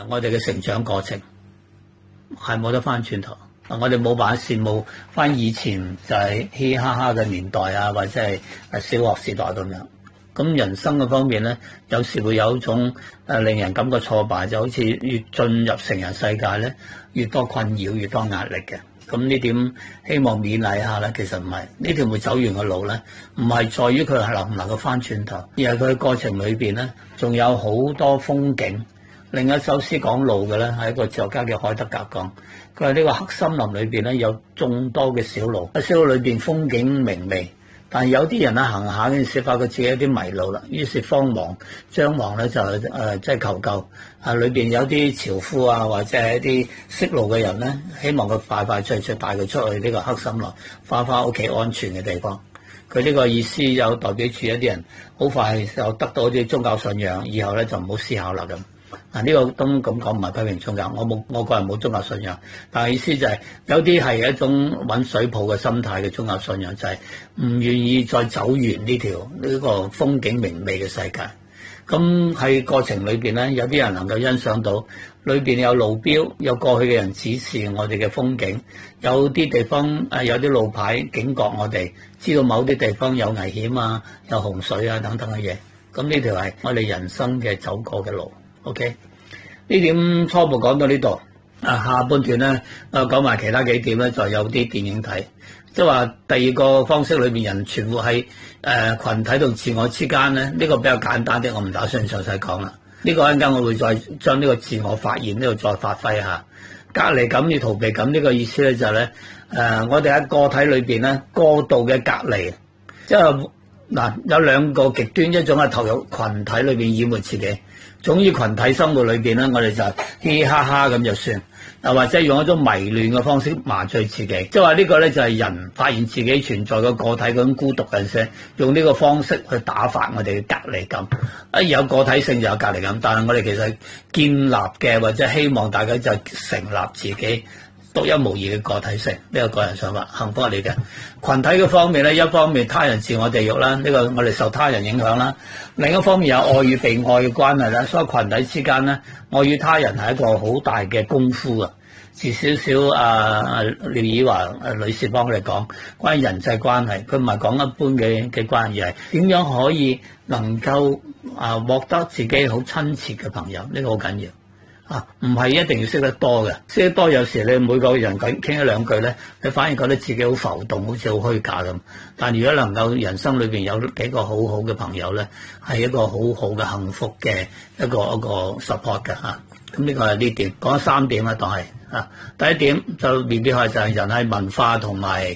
我哋嘅成長過程係冇得翻轉頭。我哋冇辦法羨慕翻以前就係嘻嘻哈哈嘅年代啊，或者係小學時代咁樣。咁人生嘅方面咧，有時會有一種令人感覺挫敗，就好似越進入成人世界咧，越多困擾，越多壓力嘅。咁呢點希望勉勵一下咧，其實唔係呢條會走完嘅路咧，唔係在於佢係能唔能夠翻轉頭，而係佢過程裏邊咧，仲有好多風景。另一首詩講路嘅咧，係一個哲學家叫海德格講，佢話呢個黑森林裏邊咧有眾多嘅小路，喺小路裏邊風景明媚，但係有啲人咧行下嗰陣時，發覺自己有啲迷路啦，於是慌忙張忙咧就即係求救。裏邊有啲樵夫啊，或者係一啲識路嘅人咧，希望佢快快脆脆帶佢出去呢個黑森林，翻屋企安全嘅地方。佢呢個意思有代表住一啲人好快就得到啲宗教信仰，以後咧就唔好思考啦咁。呢個都咁講唔係批評宗教，我個人冇宗教信仰，但係意思就係有啲係一種揾水泡嘅心態嘅宗教信仰，就係唔願意再走完呢個風景明媚嘅世界。咁喺過程裏邊咧，有啲人能夠欣賞到裏邊有路標，有過去嘅人指示我哋嘅風景，有啲地方有啲路牌警覺我哋，知道某啲地方有危險啊，有洪水啊等等嘅嘢。咁呢條係我哋人生嘅走過嘅路。OK， 呢點初步講到呢度，下半段咧講埋其他幾點咧，就有啲電影睇，即係話第二個方式裏邊人存活喺群體同自我之間咧，呢個比較簡單啲，我唔打算詳細講啦。呢個一陣間我會再將呢個自我發現呢度再發揮一下。隔離感與逃避感呢個意思咧就係咧我哋喺個體裏邊咧過度嘅隔離，即係嗱有兩個極端，一種係投入群體裏邊淹沒自己。總之群體生活裏邊咧，我哋就嘻嘻哈哈咁就算，或者用一種迷亂嘅方式麻醉自己，即係話呢個咧就係人發現自己存在嘅個體嗰種孤獨嘅時，用呢個方式去打發我哋嘅隔離感。有個體性就有隔離感，但係我哋其實建立嘅或者希望大家就成立自己獨一無二嘅個體性，呢個個人想法，幸福係你嘅。群體嘅方面咧，一方面他人自我地獄啦，呢個我哋受他人影響啦；另一方面有愛與被愛嘅關係啦。所以群體之間咧，愛與他人係一個好大嘅功夫啊。至少廖以華女士幫我哋講關於人際關係，佢唔係講一般嘅關係，而係點樣可以能夠獲得自己好親切嘅朋友，呢個好緊要。唔係一定要識得多嘅，識得多有時你每個人傾一兩句咧，你反而覺得自己好浮動，好似好虛假咁。但如果能夠人生裏邊有幾個好好嘅朋友咧，係一個好好嘅幸福嘅一個 support 嘅嚇。咁呢個係呢點，講咗三點啦，當係第一點就面對係就係人係文化同埋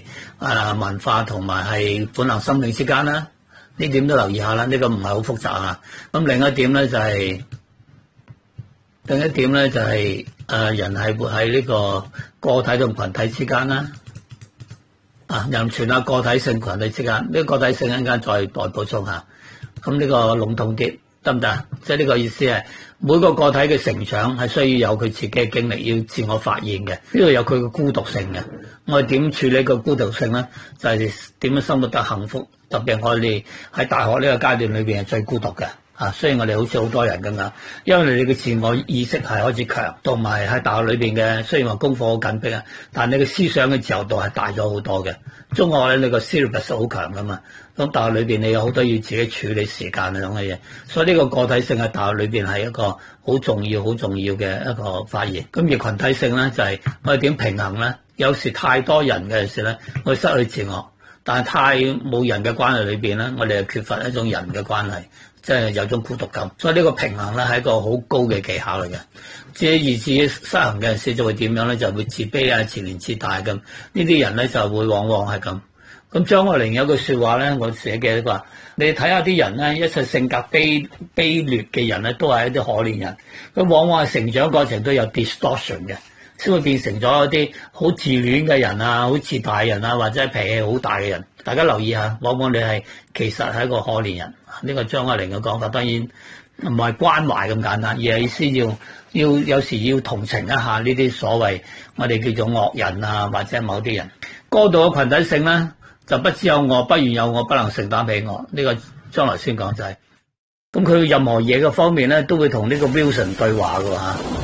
係本能心理之間啦，呢點都留意下啦，呢個唔係好複雜啊。咁另一點咧就係。另一點咧就係人係活喺呢個體同群體之間啦，人存下個體性群體之間，呢個個體性一陣間再補充下。咁呢個籠統啲得唔得？即係呢個意思係每個個體嘅成長係需要有佢自己嘅經歷，要自我發現嘅。呢度有佢嘅孤獨性嘅。我哋點處理個孤獨性咧？就係點樣生活得幸福。特別我哋喺大學呢個階段裏邊係最孤獨嘅。雖然我哋好似好多人咁樣，因為你嘅自我意識係開始強，同埋喺大學裏邊嘅雖然話功課好緊迫啊，但係你嘅思想嘅自由度係大咗好多嘅。中學咧你個 syllabus 好強噶嘛，咁大學裏邊你有好多要自己處理時間啊咁嘅嘢，所以呢個個體性喺大學裏邊係一個好重要嘅一個發現。咁而群體性咧就係我哋點平衡咧？有時太多人嘅時咧，我哋失去自我，但係太冇人嘅關係裏邊咧，我哋係缺乏一種人嘅關係。即係有種孤獨感，所以呢個平衡咧係一個好高嘅技巧嚟嘅。自己失衡嘅陣時就會點樣咧？就會自卑啊、自憐自大咁。呢啲人咧就會往往係咁。咁張愛玲有句説話咧，我寫嘅話，你睇下啲人咧，一切性格卑劣嘅人咧，都係一啲可憐人。佢往往係成長過程都有 distortion 嘅，先會變成咗一啲好自戀嘅人啊、好自大人啊，或者係脾氣好大嘅人。大家留意下，往往你係其實係一個可憐人。呢個張愛玲嘅講法當然唔係關懷咁簡單，而係意思要有時要同情一下呢啲所謂我哋叫做惡人啊，或者某啲人。過度嘅群體性咧，就不知有我，不願有我，不能承擔起我。呢個將來先講就係。咁佢任何嘢嘅方面咧，都會同呢個 Wilson 對話㗎嚇。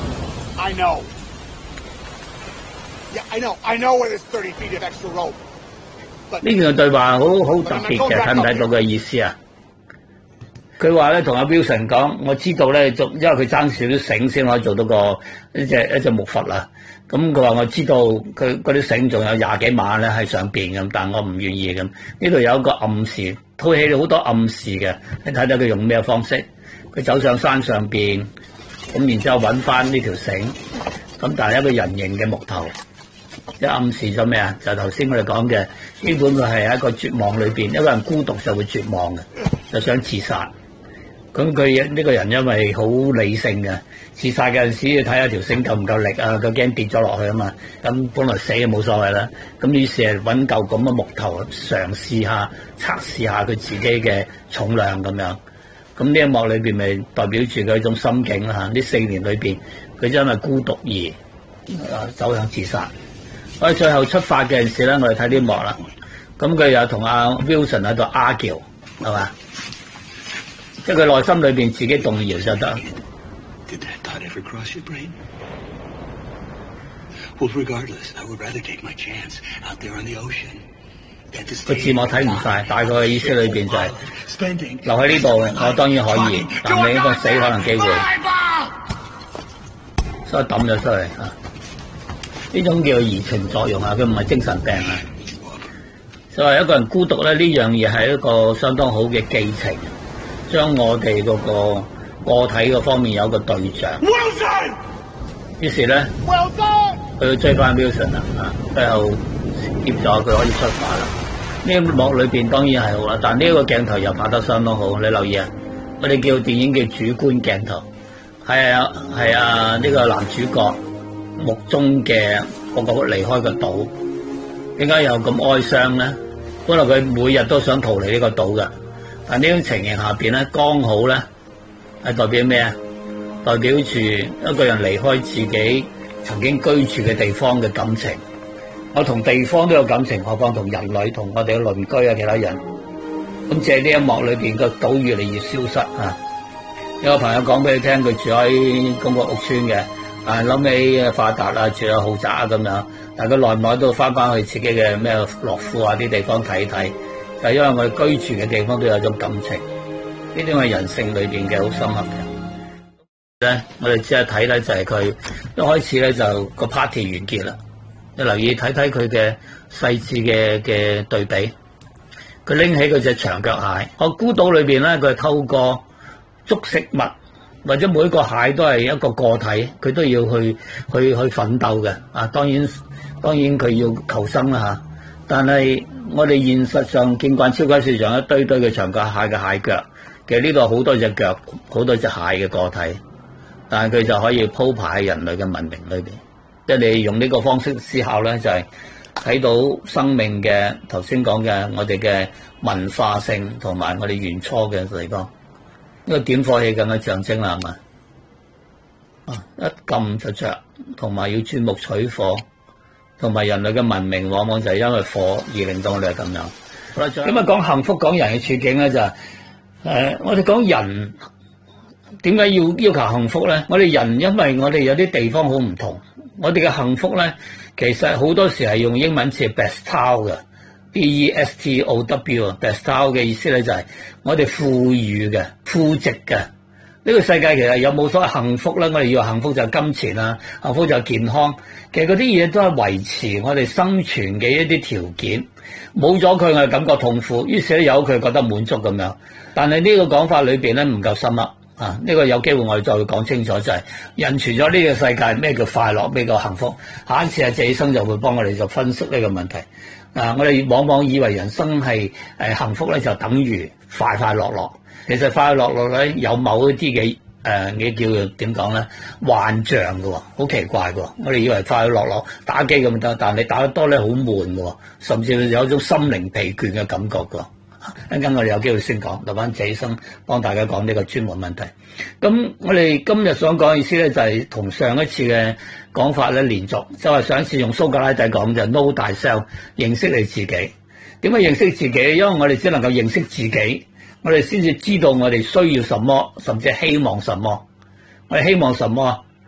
I know. Yeah, I know where there's 30 feet of extra rope. 呢段對話好特別嘅，睇唔睇到嘅意思啊？佢話咧同阿 Wilson 講，我知道咧，因為佢爭少啲繩先可以做到一隻木筏啦。咁佢話我知道佢嗰啲繩仲有20幾碼咧喺上邊咁，但我唔願意咁。呢度有一個暗示，套戲好多暗示嘅，你睇睇佢用咩方式？佢走上山上邊，咁然之後揾翻呢條繩，咁但係一個人形嘅木頭。即暗示咗咩啊？就頭先我哋講嘅，基本佢係喺一個絕望裏邊，一個人孤獨就會絕望嘅，就想自殺。咁佢呢個人因為好理性嘅，自殺嘅陣時要睇下條繩夠唔夠力啊，佢驚跌咗落去啊嘛。咁本來死就冇所謂啦，咁於是係揾嚿咁嘅木頭嘗試下測試下佢自己嘅重量咁樣。咁呢一幕裏邊咪代表住佢一種心境啦嚇。呢4年裏邊，佢因為孤獨而走向自殺。我哋最後出發嘅陣時咧，我哋睇呢幕啦。咁佢又同阿 Wilson 喺度 argue 係嘛？即係佢內心裏邊自己動搖就得。 Did that thought ever cross your brain? Well, regardless, I would rather take my chance out there on the ocean. 個字幕睇唔晒，大概嘅意思裏邊就係留喺呢度，我當然可以，但你呢個死可能機會，所以抌咗出嚟啊！呢種叫移情作用啊，佢唔係精神病啊。所以一個人孤獨咧，呢樣嘢係一個相當好嘅寄情，將我哋嗰個體嗰方面有個對象。Wilson! 於是咧，佢要追翻 Wilson 啦，最後協助佢可以出發啦。呢一幕裏邊當然係好啦，但呢個鏡頭又拍得相當好。你留意啊，我哋叫電影叫主觀鏡頭，係啊呢個男主角目中嘅個離開個島，點解又咁哀傷咧？本來佢每日都想逃離呢個島嘅，但呢種情形下邊咧，剛好咧係代表咩啊？代表住一個人離開自己曾經居住嘅地方嘅感情。我同地方都有感情，何況同人類、同我哋嘅鄰居啊、其他人。咁借呢一幕裏邊個島越嚟越消失啊！有個朋友講俾你聽，佢住喺公屋屋村嘅，但係諗起發達啊，住喺豪宅啊咁樣，但係佢耐唔耐都翻返去自己嘅咩樂富啊啲地方睇睇，就係因為我哋居住嘅地方都有種感情，呢啲係人性裏邊嘅好深刻嘅。咧，我哋只係睇咧就係佢一開始咧就個 party 完結啦。你留意睇睇佢嘅細緻嘅對比，佢拎起佢隻長腳蟹。我孤島裏邊咧，佢係透過捉食物或者每一個蟹都係一個個體，佢都要去奮鬥嘅。啊，當然佢要求生啦嚇。但係我哋現實上見慣超級市場一堆堆嘅長腳蟹嘅蟹腳，其實呢度好多隻腳，好多隻蟹嘅個體，但係佢就可以鋪排喺人類嘅文明裏邊。即係你用呢個方式思考咧，就係睇到生命嘅頭先講嘅我哋嘅文化性同埋我哋原初嘅地方。呢個點火器咁嘅象徵啦，係嘛？一撳就着，同埋要鑽木取火，同埋人類嘅文明往往就係因為火而令到我哋係咁樣。好啦，咁啊講幸福講人嘅處境咧就係我哋講人點解要求幸福咧？我哋人因為我哋有啲地方好唔同。我哋嘅幸福咧，其實好多時係用英文字 bestow 嘅 bestow 嘅意思咧就係我哋富裕嘅、富值嘅。呢個世界其實有冇所謂幸福咧？我哋要幸福就係金錢啊，幸福就係健康。其實嗰啲嘢都係維持我哋生存嘅一啲條件。冇咗佢，我哋感覺痛苦，於是咧有佢覺得滿足咁樣。但係呢個講法裏邊咧唔夠深刻。呢個有機會我哋再會講清楚，就係人除咗呢個世界咩叫快樂，咩叫幸福。下一次謝醫生就會幫我哋就分析呢個問題。我哋往往以為人生係幸福咧，就等於快快樂樂。其實快快樂樂咧有某一啲嘅你叫點講咧幻象嘅喎，好奇怪嘅喎。我哋以為快快樂樂打機咁得，但係你打得多咧好悶嘅喎，甚至有一種心靈疲倦嘅感覺嘅喎。一陣間我哋有機會先講，留翻謝醫生幫大家講呢個專門問題。咁我哋今日想講嘅意思咧，就係同上一次嘅講法咧連續，就係上一次用蘇格拉底講就 know thyself， 認識你自己。點解認識自己？因為我哋只能夠認識自己，我哋先至知道我哋需要什麼，甚至希望什麼。我哋希望什麼？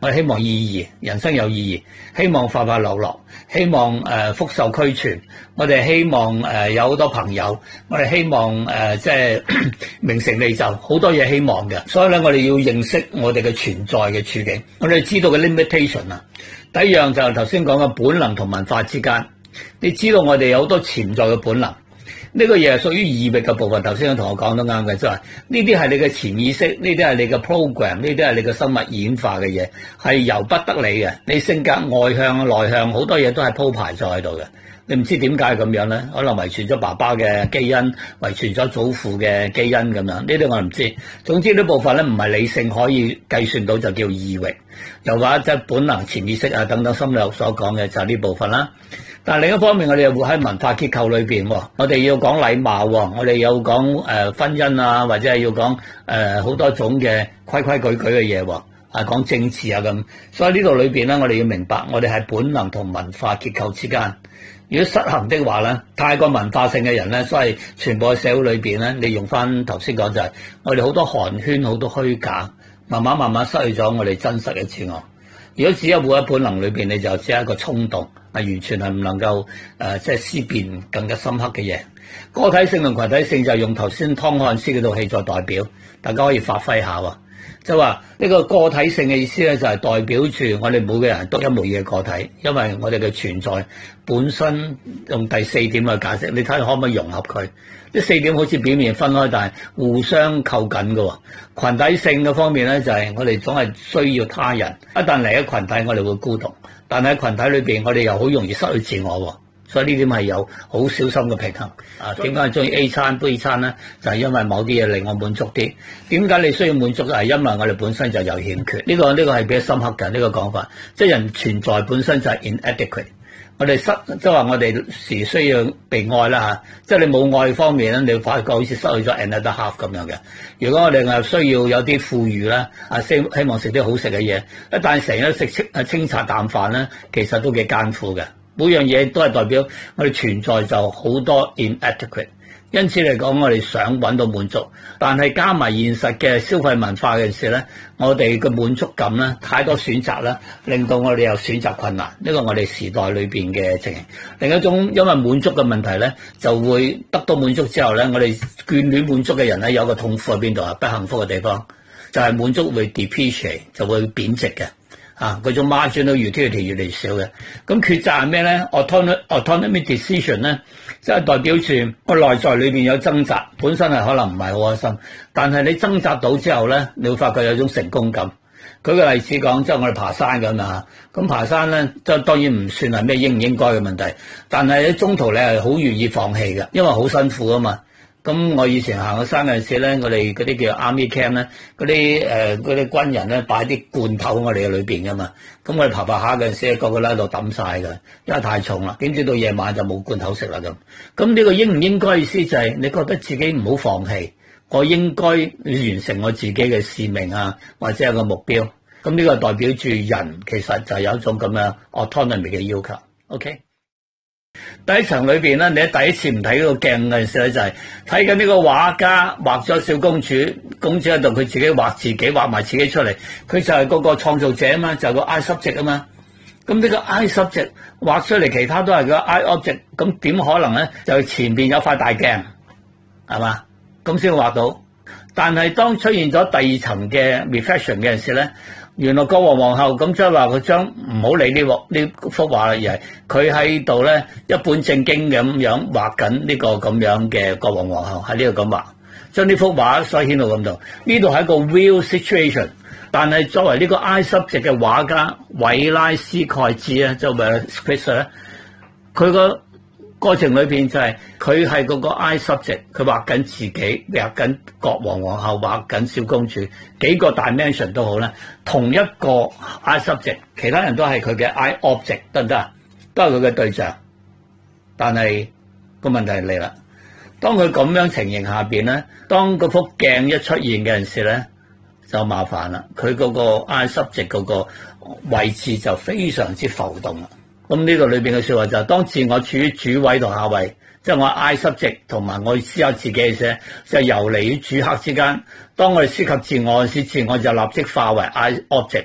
我哋希望意義，人生有意義，希望快快樂樂，希望福壽俱全，我哋希望有好多朋友，我哋希望即係名成利就，好多嘢希望嘅。所以咧，我哋要認識我哋嘅存在嘅處境，我哋知道嘅 limitation 啊。第一樣就係頭先講嘅本能同文化之間，你知道我哋有好多潛在嘅本能。呢個嘢係屬於異域嘅部分，頭先我同我講得啱嘅，即係呢啲係你嘅潛意識，呢啲係你嘅 program，呢啲係你嘅生物演化嘅嘢，係由不得你嘅。你性格外向內向，好多嘢都係鋪排咗喺度嘅。你唔知點解咁樣咧？可能遺傳咗爸爸嘅基因，遺傳咗祖父嘅基因咁樣，呢啲我唔知。總之呢部分咧唔係理性可以計算到，就叫異域。又話即係本能、潛意識啊等等，心理學所講嘅就係呢部分啦。但係另一方面，我哋又會喺文化結構裏邊，我哋要講禮貌，我哋有講婚姻啊，或者係要講好多種嘅規規矩矩嘅嘢，講政治啊咁。所以呢度裏邊咧，我哋要明白，我哋係本能同文化結構之間。如果失衡的話咧，太過文化性嘅人咧，所以全部嘅社會裏邊咧，你用翻頭先講就係我哋好多寒暄，好多虛假，慢慢失去咗我哋真實嘅自我。如果只有活喺本能裏邊，你就只係一個衝動，完全係唔能夠即係思辨更加深刻嘅嘢。個體性同群體性就係用頭先湯漢斯嗰套戲作代表，大家可以發揮下喎。就話呢個個體性嘅意思咧，就係代表住我哋每個人獨一無二嘅個體，因為我哋嘅存在本身用第四點去解釋，你睇下可唔可以融合佢？呢四點好似表面分開，但係互相扣緊嘅。群體性嘅方面咧，就係我哋總係需要他人，一旦嚟咗群體，我哋會孤獨，但係喺群體裏邊，我哋又好容易失去自我。所以呢點係有好小心嘅平衡。點解中意 A 餐 B 餐咧？就係因為某啲嘢令我滿足啲。點解你需要滿足？係因為我哋本身就有欠缺。呢個係比較深刻嘅呢個講法。即係人存在本身就係 inadequate。我哋即係話我哋時需要被愛啦嚇。即係你冇愛方面咧，你會發覺好似失去咗 another half 咁樣嘅。如果我哋係需要有啲富裕啦，希望食啲好食嘅嘢，一旦成日食清茶淡飯咧，其實都幾艱苦嘅。每樣嘢都係代表我哋存在就好多 inadequate， 因此嚟講我哋想揾到滿足，但係加埋現實嘅消費文化嘅時咧，我哋嘅滿足感咧太多選擇啦，令到我哋有選擇困難，呢個我哋時代裏邊嘅情形。另一種因為滿足嘅問題咧，就會得到滿足之後咧，我哋眷戀滿足嘅人咧有個痛苦喺邊度啊？不幸福嘅地方就係滿足會 depreciate， 就會貶值嘅。嗰種 marginal utility 越嚟越少嘅，咁抉擇係咩咧 ？autonomy decision 咧，即係代表住個內在裏邊有掙扎，本身係可能唔係好開心，但係你掙扎到之後咧，你會發覺有種成功感。舉個例子講，即係我哋爬山咁啊，咁爬山咧，即係當然唔算係咩應唔應該嘅問題，但係喺中途你係好願意放棄嘅，因為好辛苦啊嘛。咁我以前行個山嗰陣時咧，我哋嗰啲叫 army camp 咧，嗰啲軍人咧擺啲罐頭我哋嘅裏邊噶嘛，咁我哋爬下嗰陣時，個個喺度抌晒㗎，因為太重啦，點知到夜晚就冇罐頭食啦咁。咁呢個應唔應該意思就係你覺得自己唔好放棄，我應該完成我自己嘅使命啊，或者有個目標。咁呢個代表住人其實就有一種咁樣 autonomy 嘅要求。OK。第一層裏邊咧，你第一次唔睇呢個鏡嘅時候咧，就係睇緊呢個畫家畫咗小公主，公主喺度，佢自己畫自己，畫埋自己出嚟，佢就係嗰個創造者啊嘛，就係個 I subject 啊嘛。咁呢個 I subject 畫出嚟，其他都係個 I object， 咁點可能咧？就前邊有塊大鏡，係嘛？咁先畫到。但係當出現咗第二層嘅 reflection 嘅陣時咧，原來國王皇后咁即係話佢將唔好理呢幅畫啦，而係佢喺度咧一本正經咁樣畫緊呢個咁樣嘅國王皇后喺呢度咁畫，將呢幅畫所顯露咁度。呢度係一個 real situation， 但係作為呢個 I subject 嘅畫家韋拉斯蓋茲咧，即係 Scripture 咧，佢個過程裏邊就係佢係嗰個 I subject， 佢畫緊自己，畫緊國王皇后，畫緊小公主，幾個 dimension 都好啦，同一個 I subject， 其他人都係佢嘅 I object， 得唔得啊？都係佢嘅對象。但係個問題嚟啦，當佢咁樣情形下邊咧，當嗰幅鏡一出現嘅陣時咧，就麻煩啦。佢嗰個 I subject 嗰個位置就非常之浮動啦。咁呢度裏邊嘅說話就係當自我處於主位同下位，即係我 I subject 同埋我思考自己嘅時，就係游離於主客之間。當我哋涉及自我嗰時，自我就立即化為 I object。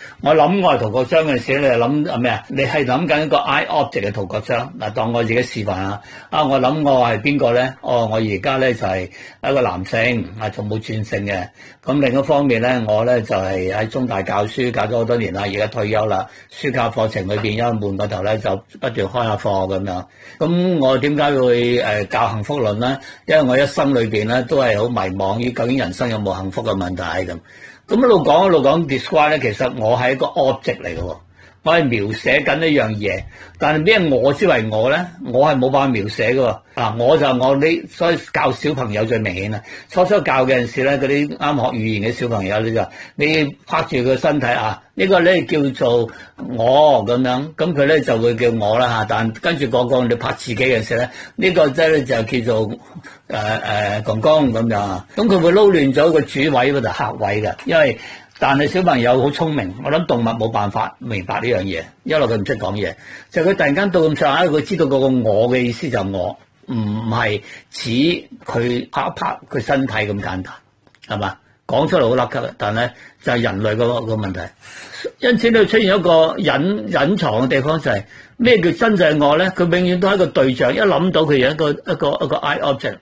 我諗我係陶國章嘅時，你係諗咩啊？你係諗緊一個 I object 嘅陶國章嗱，當我自己示範啊！我諗我係邊個咧？我而家咧就係一個男性，仲冇轉性嘅。咁另一方面咧，我咧就係喺中大教書，教咗好多年啦，而家退休啦。書教課程裏邊因為悶個頭咧，就不斷開下課咁樣。咁我點解會教幸福論咧？因為我一生裏邊咧都係好迷茫於究竟人生有冇幸福嘅問題咁。咁一路講 describe 咧，其實我係一個 object 嚟嘅喎，我係描寫緊一樣嘢，但係咩我之為我咧？我係冇辦法描寫嘅喎。我就我呢，所以教小朋友最明顯啦。初教嘅陣時咧，嗰啲啱學語言嘅小朋友咧就你拍住佢身體呢個咧叫做我咁樣，咁佢咧就會叫我啦嚇。但跟住個你拍自己嘅時候咧，呢個即係就叫做公公咁樣。咁佢會撈亂咗個主位嗰度客位嘅，因為但係小朋友好聰明，我諗動物冇辦法明白呢樣嘢，因為佢唔識講嘢，就佢突然間到咁上下，佢知道嗰個我嘅意思就我，唔係指佢拍一拍佢身體咁簡單，係嘛？講出嚟好甩咳，但係咧就係人類個問題。因此你出現一個隱藏嘅地方就係咩叫真正我咧？佢永遠都係一個對象，一諗到佢有一個 I object，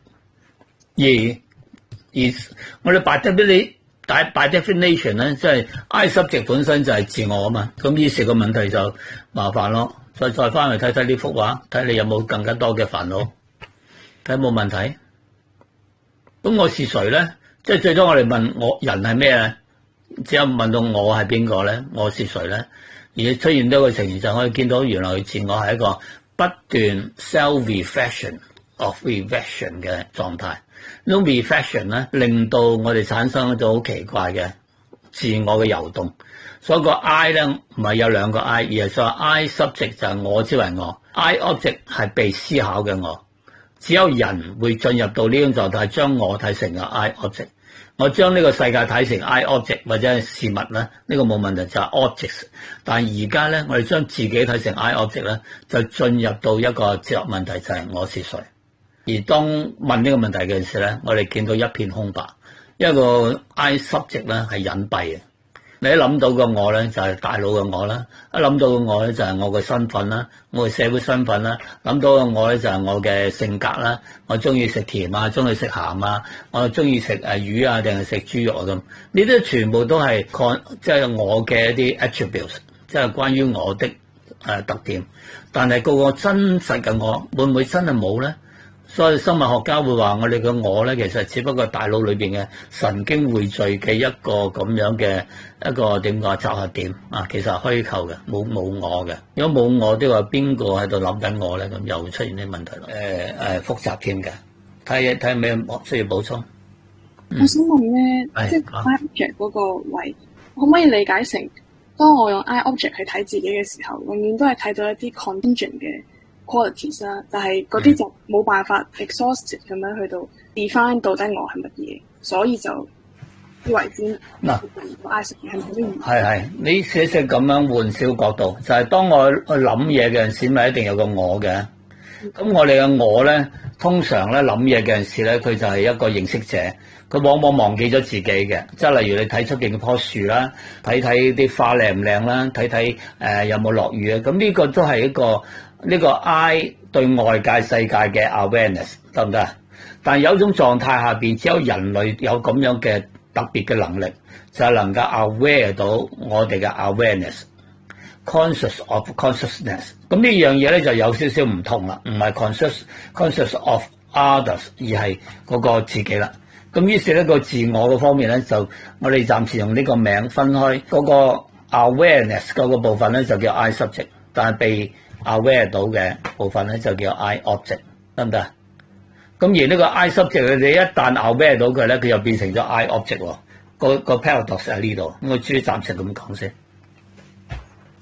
而我哋by definition 咧，即係 I subject 本身就係自我啊嘛。咁於是個問題就麻煩咯。再翻嚟睇睇呢幅畫，睇你有冇更加多嘅煩惱，睇冇問題。咁我是誰咧？即係最多我哋問我人係咩咧？只有問到我係邊個咧？我是誰咧？而出現到個情形就可以見到原來自我係一個不斷 self-reflection of reflection 嘅狀態。呢種 reflection 咧，令到我哋產生一種好奇怪嘅自我嘅遊動。所以個 I 咧唔係有兩個 I， 而係所謂 I subject 就係我之為我 ，I object 係被思考嘅我。只有人會進入到呢種狀態，將我睇成個 I object。我將呢個世界睇成 I object 或者係事物咧，呢個冇問題就係 objects。但係而家咧，我哋將自己睇成 I object 咧，就進入到一個哲學問題，就係我是誰。而當問呢個問題嘅時候咧，我哋見到一片空白，因為個 I subject 咧係隱蔽嘅。你一諗到個我咧，就係大腦嘅我啦；一諗到個我咧，就係我嘅身份啦，我嘅社會身份啦；諗到個我咧，就係我嘅性格啦。我中意食甜啊，中意食鹹啊，我中意食魚啊，定係食豬肉啊咁。呢啲全部都係即係我嘅一啲 attributes，即係關於我的特點。但係個真實嘅我會唔會真係冇咧？所以生物學家會話我哋嘅我咧，其實只不過大腦裏邊嘅神經匯聚嘅一個咁樣嘅一個點講集合點其實係虛構嘅，冇我嘅。如果冇我，都話邊個喺度諗緊我咧？咁又會出現啲問題咯。複雜添嘅，睇咩需要補充？ 我想問咧，即係 I object 嗰個位，可唔可以理解成，當我用 I object 去睇自己嘅時候，永遠都係睇到一啲 contingent 嘅qualities 啦，但係嗰啲就冇辦法 exhaustive 咁樣去到 define 到底我係乜嘢，所以就以為之嗱，I subject 係咪都係你寫咁樣換少角度，就係當我去諗嘢嘅陣時，咪一定有個我嘅。咁我哋嘅我咧，通常咧諗嘢嘅陣時咧，佢就係一個認識者，佢往往忘記咗自己嘅。即係例如你睇出邊嘅棵樹啦，睇啲花靚唔靚啦，睇有冇落雨啊。咁呢個都係一個。呢個 I 對外界世界嘅 awareness 得唔得？但係有一種狀態下邊，只有人類有咁樣嘅特別嘅能力，就係能夠 aware 到我哋嘅 awareness，conscious of consciousness。咁呢樣嘢咧就有少少唔同啦，唔係 conscious of others， 而係嗰個自己啦。咁於是呢個自我嘅方面咧，就我哋暫時用呢個名分開嗰個 awareness 嗰個部分咧，就叫 I subject， 但係被aware 到嘅部分咧就叫 I object， 得唔得？咁而呢個 I subject 你一旦 aware 到佢咧，佢又變成咗 I object 喎。個 paradox 喺呢度，我主要暫時咁講先。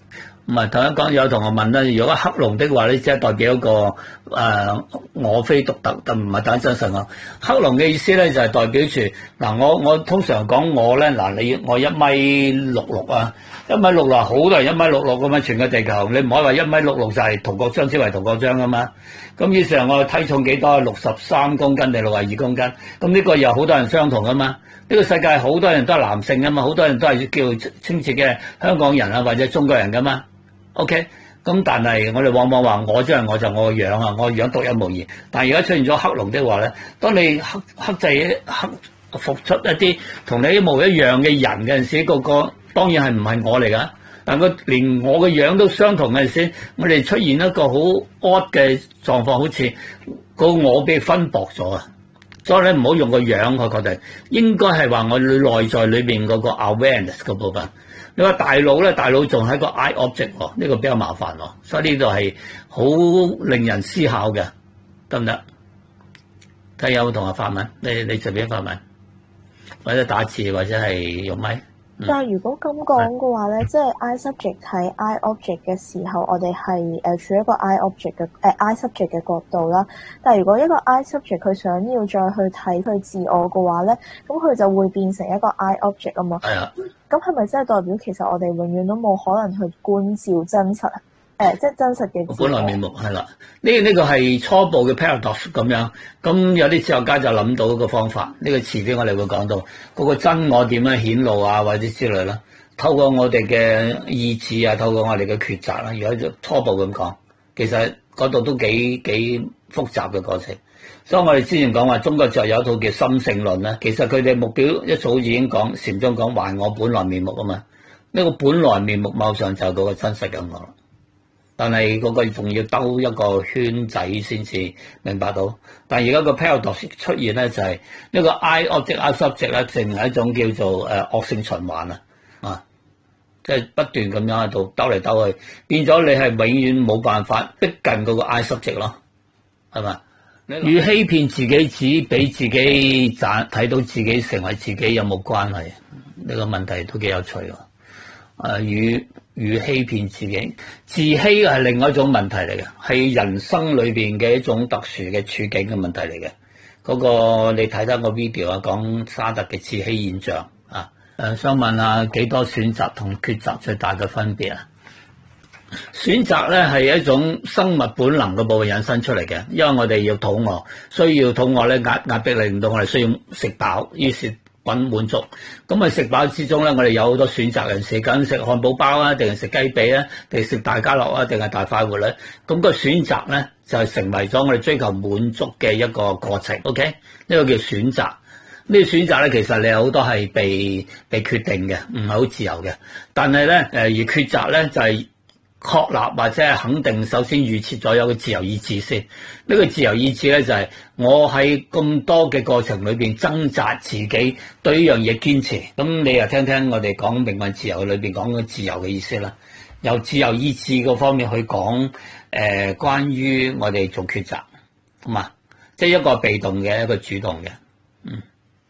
唔係頭先講有同學問啦，如果黑龍的話咧，即係代表一個我非獨特，但唔係單真實我。黑龍嘅意思咧就係代表住嗱，我通常講我咧嗱，我1.66米啊，1.66米好多人1.66米咁樣，全個地球你唔可以話1.66米就係陶國章先為陶國章噶嘛。咁於是我體重幾多？63公斤定62公斤？咁呢個又好多人相同噶嘛？呢個世界好多人都係男性噶嘛，好多人都係叫稱自己係香港人啊或者中國人噶嘛。OK， 咁但係我哋往往話我即係我就我個樣啊，我個樣獨一無二。但係而家出現咗黑龍的話咧，當你克制復出一啲同你一模一樣嘅人嘅陣時，個當然係唔係我嚟噶。但佢連我個樣都相同嘅陣時，我哋出現一個好 odd 嘅狀況，好似個我被分薄咗啊！所以咧唔好用個樣，我覺得應該係話我內在裏邊嗰個 awareness 嗰部分。你話大腦咧，大腦仲係一個 eye object 喎，呢個比較麻煩喎，所以呢度係好令人思考嘅，得唔得？睇下有冇同學發問，你隨便發問，或者打字，或者係用咪。 但係如果咁講嘅話咧，即係 I subject 睇 I object 嘅時候，我哋係處於一個 I object 嘅I subject 嘅角度啦。但係如果一個 I subject 佢想要再去睇佢自我嘅話咧，咁佢就會變成一個 I object 啊嘛。係啊。咁係咪真係代表其實我哋永遠都冇可能去觀照真實？即係真實嘅本來面目係啦，呢個係初步嘅 paradox 咁樣，咁有啲哲學家就諗到一個方法，呢個遲啲我哋會講到嗰個真我點樣顯露啊，或者之類啦，透過我哋嘅意志啊，透過我哋嘅抉擇啦，如果初步咁講，其實嗰度都幾複雜嘅過程，所以我哋之前講話中國就有一套叫心性論啦，其實佢哋目標一早已經講禪宗講還我本來面目啊嘛，呢個本來面目貌上就係嗰個真實嘅我。但係嗰個仲要兜一個圈仔先至明白到，但係而家個 paradox 出現咧就係呢個 I object I subject 咧，淨係一種叫做惡性循環啊，即係不斷咁樣喺度兜嚟兜去，變咗你係永遠冇辦法逼近嗰個 I subject 咯，係嘛？與欺騙自己只俾自己睇到自己成為自己有冇關係？呢個問題都幾有趣喎，與欺騙自己，自欺係另外一種問題嚟嘅，係人生裏邊嘅一種特殊嘅處境嘅問題嚟嘅。嗰個你睇得個 video 啊，講沙特嘅自欺現象啊。想問下幾多選擇同抉擇最大嘅分別啊？選擇咧係一種生物本能嘅部分引申出嚟嘅，因為我哋要肚餓，需要肚餓咧壓迫力令到我哋需要食飽，於是揾滿足，咁啊食飽之中咧，我哋有好多選擇人士，究竟食漢堡包啊，定係食雞髀啊，定係食大家樂啊，定係大快活咧？咁個選擇咧就係成為咗我哋追求滿足嘅一個過程。OK，呢個叫選擇。呢個選擇咧，其實你有好多係被決定嘅，唔係好自由嘅。但係咧而抉擇咧就係確立或者係肯定，首先預設咗有個自由意志先。呢個自由意志咧就係我喺咁多嘅過程裏邊掙扎自己對呢樣嘢堅持。咁你又聽聽我哋講命運自由裏邊講嘅自由嘅意思啦。由自由意志嗰方面去講關於我哋做抉擇，好嘛？即係一個被動嘅，一個主動嘅。